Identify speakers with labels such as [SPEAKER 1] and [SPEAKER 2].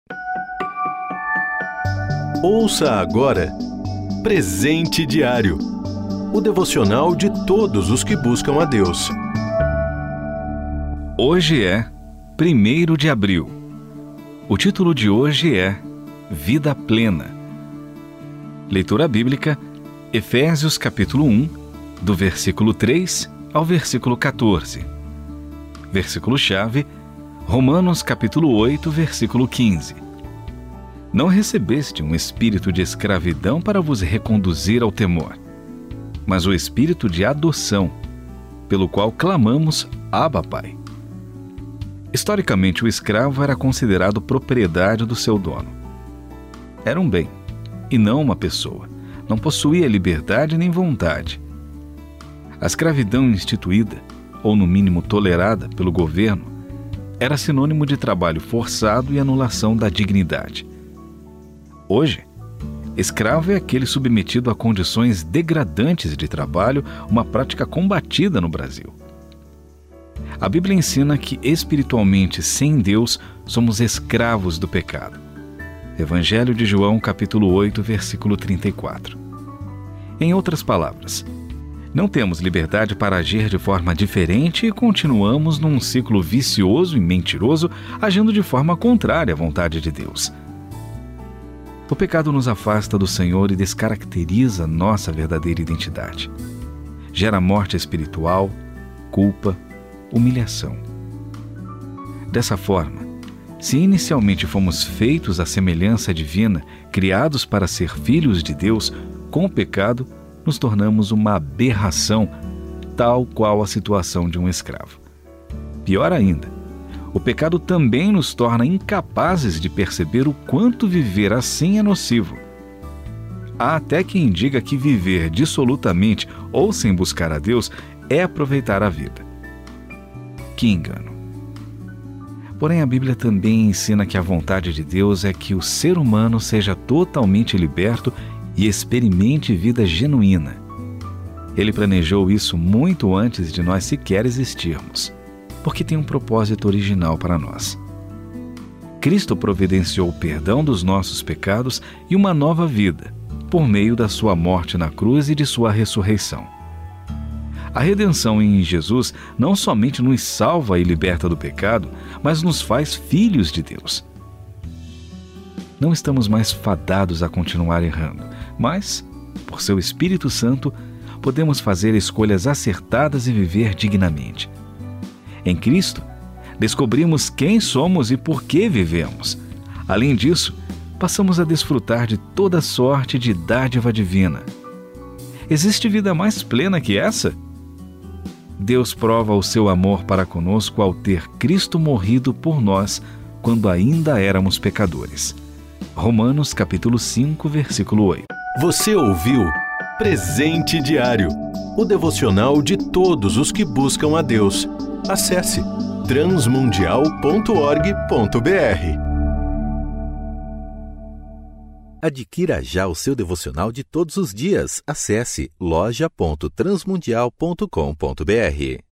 [SPEAKER 1] Ouça agora Presente Diário, o devocional de todos os que buscam a Deus.
[SPEAKER 2] Hoje é 1º de abril. O título de hoje é Vida Plena. Leitura bíblica, Efésios capítulo 1, do versículo 3 ao versículo 14. Versículo-chave, Romanos capítulo 8, versículo 15. Não recebeste um espírito de escravidão para vos reconduzir ao temor, mas o espírito de adoção, pelo qual clamamos, Abba, Pai. Historicamente, o escravo era considerado propriedade do seu dono. Era um bem, e não uma pessoa. Não possuía liberdade nem vontade. A escravidão instituída, ou no mínimo tolerada pelo governo, era sinônimo de trabalho forçado e anulação da dignidade. Hoje, escravo é aquele submetido a condições degradantes de trabalho, uma prática combatida no Brasil. A Bíblia ensina que espiritualmente, sem Deus, somos escravos do pecado. Evangelho de João, capítulo 8, versículo 34. Em outras palavras, não temos liberdade para agir de forma diferente e continuamos num ciclo vicioso e mentiroso, agindo de forma contrária à vontade de Deus. O pecado nos afasta do Senhor e descaracteriza nossa verdadeira identidade. Gera morte espiritual, culpa, humilhação. Dessa forma, se inicialmente fomos feitos à semelhança divina, criados para ser filhos de Deus, com o pecado nos tornamos uma aberração, tal qual a situação de um escravo. Pior ainda, o pecado também nos torna incapazes de perceber o quanto viver assim é nocivo. Há até quem diga que viver dissolutamente ou sem buscar a Deus é aproveitar a vida. Que engano! Porém, a Bíblia também ensina que a vontade de Deus é que o ser humano seja totalmente liberto e experimente vida genuína. Ele planejou isso muito antes de nós sequer existirmos, porque tem um propósito original para nós. Cristo providenciou o perdão dos nossos pecados e uma nova vida, por meio da sua morte na cruz e de sua ressurreição. A redenção em Jesus não somente nos salva e liberta do pecado, mas nos faz filhos de Deus. Não estamos mais fadados a continuar errando, mas, por seu Espírito Santo, podemos fazer escolhas acertadas e viver dignamente. Em Cristo, descobrimos quem somos e por que vivemos. Além disso, passamos a desfrutar de toda sorte de dádiva divina. Existe vida mais plena que essa? Deus prova o seu amor para conosco ao ter Cristo morrido por nós quando ainda éramos pecadores. Romanos capítulo 5, versículo 8.
[SPEAKER 1] Você ouviu Presente Diário, o devocional de todos os que buscam a Deus. Acesse transmundial.org.br.
[SPEAKER 3] Adquira já o seu devocional de todos os dias. Acesse loja.transmundial.com.br.